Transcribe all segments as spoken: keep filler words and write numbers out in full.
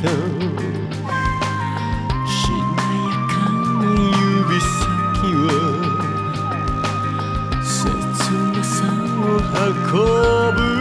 たしなやかな指先は切なさを運ぶ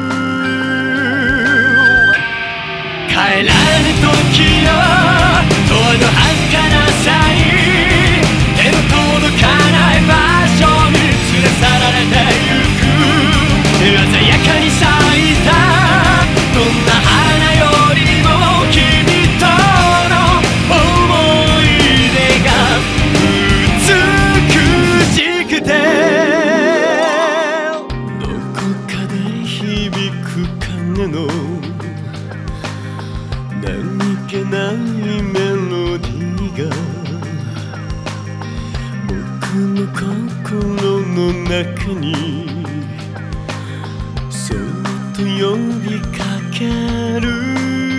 帰らぬ時の永遠の儚さに手の届かない場所に連れ去られてゆく鮮やかに咲いたどんな花よりも君との思い出が美しくてどこかで響く鐘の何気ないメロディーが僕の心の中にそっと呼びかける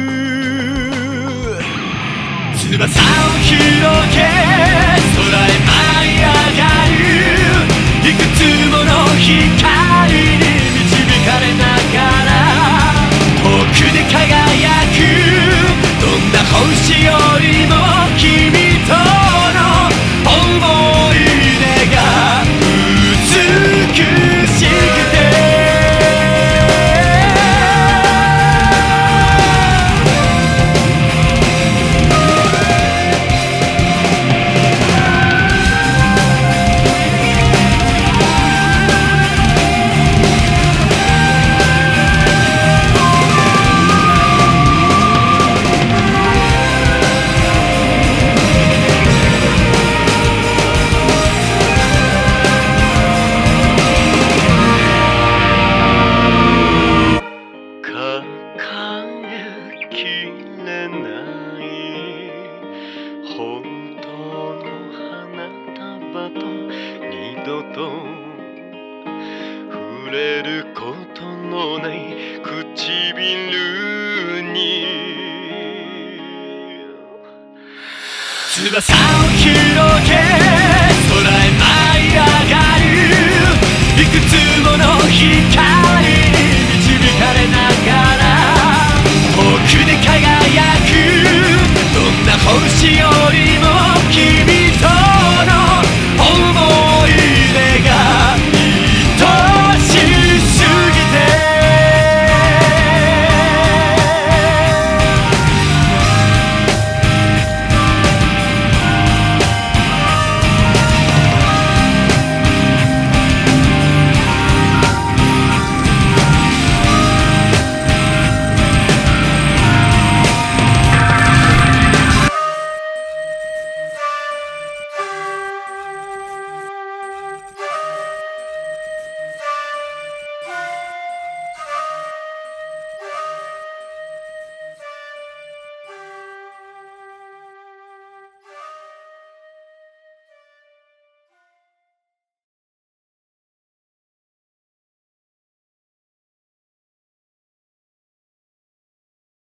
翼を広げ空へ舞い上がるいくつもの光に導かれながら遠くで輝くどんな星よりも君との思い出が美しくて二度と触れることのない唇に翼を広げ空へ